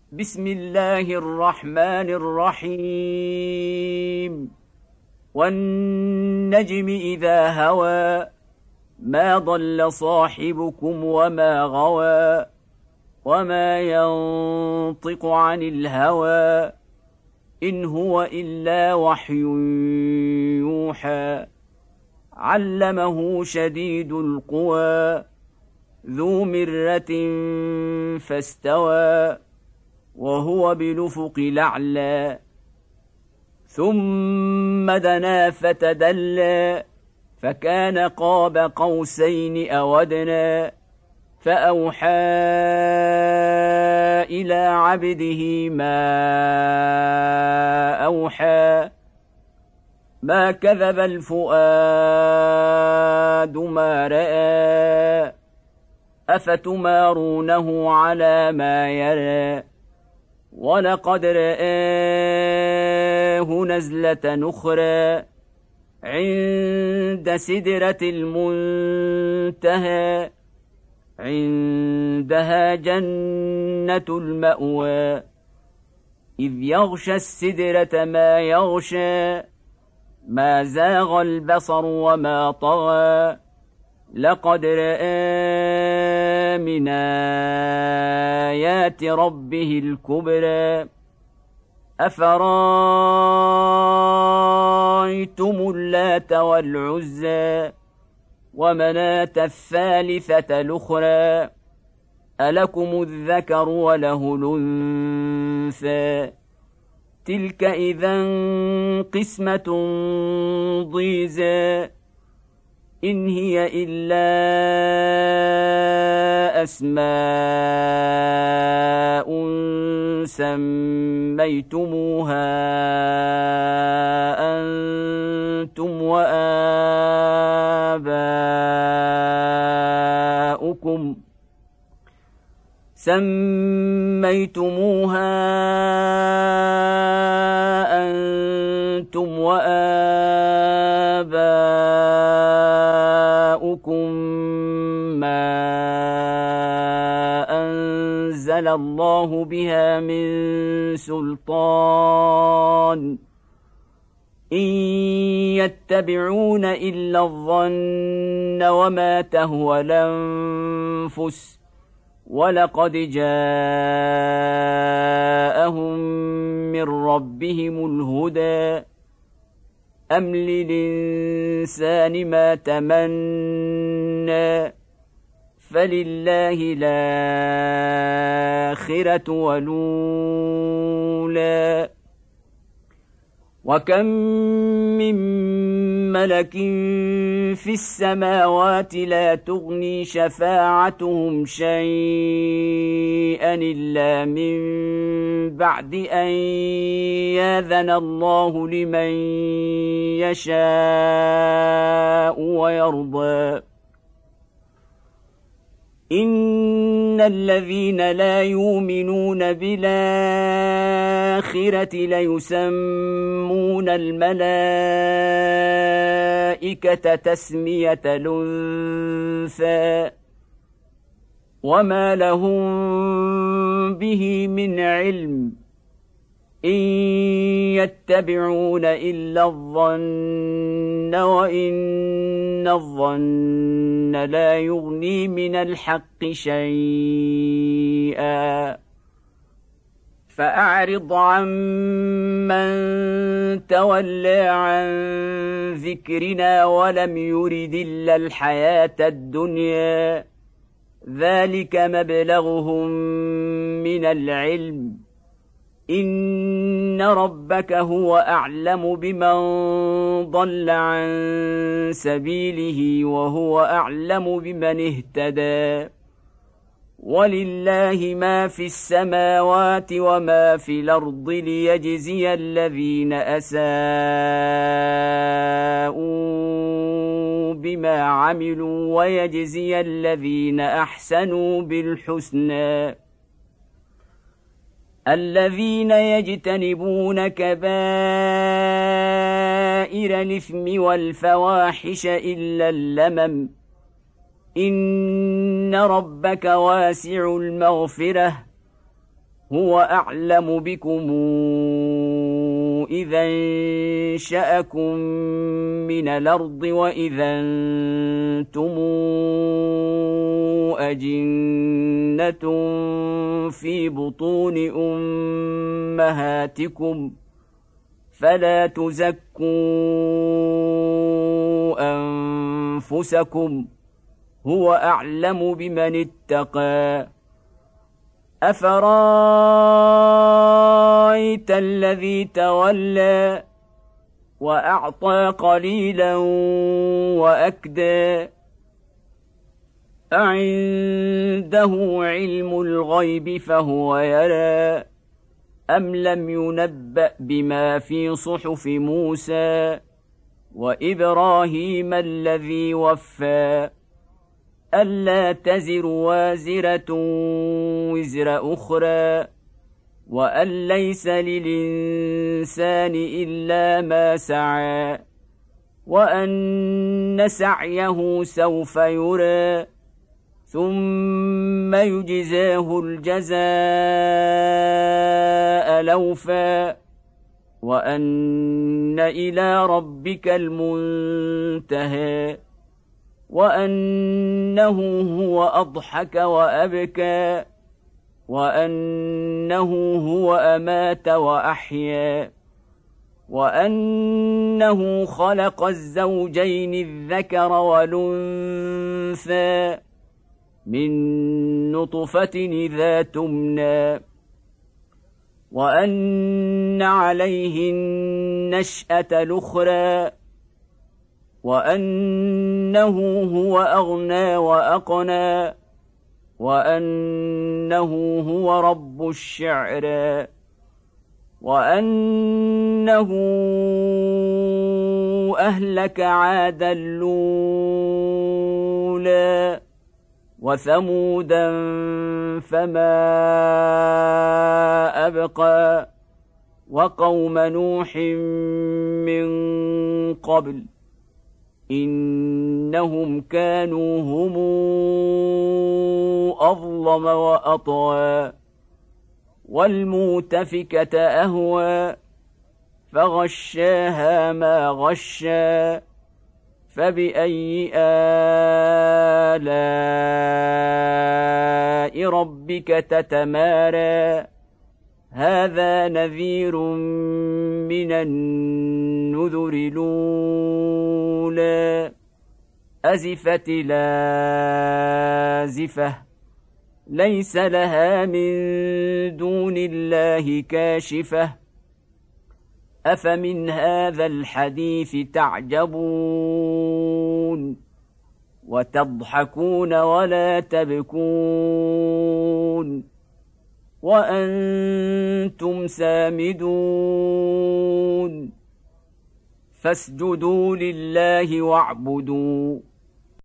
بسم الله الرحمن الرحيم والنجم إذا هوى ما ضل صاحبكم وما غوى وما ينطق عن الهوى إن هو إلا وحي يوحى علمه شديد القوى ذو مرة فاستوى وهو بالأفق الأعلى ثم دنا فتدلى فكان قاب قوسين أو أدنى فأوحى إلى عبده ما أوحى ما كذب الفؤاد ما رأى أفتمارونه على ما يرى ولقد رآه نزلة أخرى عند سدرة المنتهى عندها جنة المأوى إذ يغشى السدرة ما يغشى ما زاغ البصر وما طغى لقد رأى من آيات ربه الكبرى أفرايتم اللات والعزى ومناة الثالثة الأخرى ألكم الذكر وله الأنثى تلك إذا قسمة ضيزى إن هي إلا أسماء سميتموها أنتم وآباؤكم ما أنزل الله بها من سلطان إن يتبعون إلا الظن وما تهوى الأنفس ولقد جاءهم من ربهم الهدى أم للإنسان ما تمنى فلله الآخرة والأولى وكم من ملك في السماوات لا تغني شفاعتهم شيئا إلا من بعد أن يأذن الله لمن يشاء ويرضى إن الذين لا يؤمنون بالآخرة ليسمون الملائكة تسمية الأنثى وما لهم به من علم إن يتبعون إلا الظن وإن الظن لا يغني من الحق شيئا فأعرض عمن تولى عن ذكرنا ولم يرد إلا الحياة الدنيا ذلك مبلغهم من العلم إن ربك هو أعلم بمن ضل عن سبيله وهو أعلم بمن اهتدى ولله ما في السماوات وما في الأرض ليجزي الذين أساءوا بما عملوا ويجزي الذين أحسنوا بالحسنى الذين يجتنبون كبائر الإثم والفواحش إلا اللمم إن ربك واسع المغفرة هو أعلم بكم إذا انشأكم من الأرض وإذا أنتم أجنة في بطون أمهاتكم فلا تزكوا أنفسكم هو أعلم بمن اتقى أفرأيت الذي تولى وأعطى قليلا وأكدى أعنده علم الغيب فهو يرى أم لم ينبأ بما في صحف موسى وإبراهيم الذي وفى ألا تزر وازرة وزر أخرى وأن ليس للإنسان إلا ما سعى وأن سعيه سوف يرى ثم يجزاه الجزاء الأوفى وأن إلى ربك المنتهى وأنه هو أضحك وأبكى وأنه هو أمات وأحيا وأنه خلق الزوجين الذكر والأنثى من نطفة إذا تمنى وأن عليه النشأة الأخرى وأنه هو أغنى وأقنى وأنه هو رب الشعرى وأنه أهلك عادا الأولى وثمودا فما أبقى وقوم نوح من قبل إنهم كانوا هم أظلم وأطغى والمؤتفكة أهوى فغشاها ما غشى فبأي آلاء ربك تتمارى هذا نذير من النذر الأولى أزفت لازفة ليس لها من دون الله كاشفة أفمن هذا الحديث تعجبون وتضحكون ولا تبكون وأنتم سامدون فاسجدوا لله واعبدوا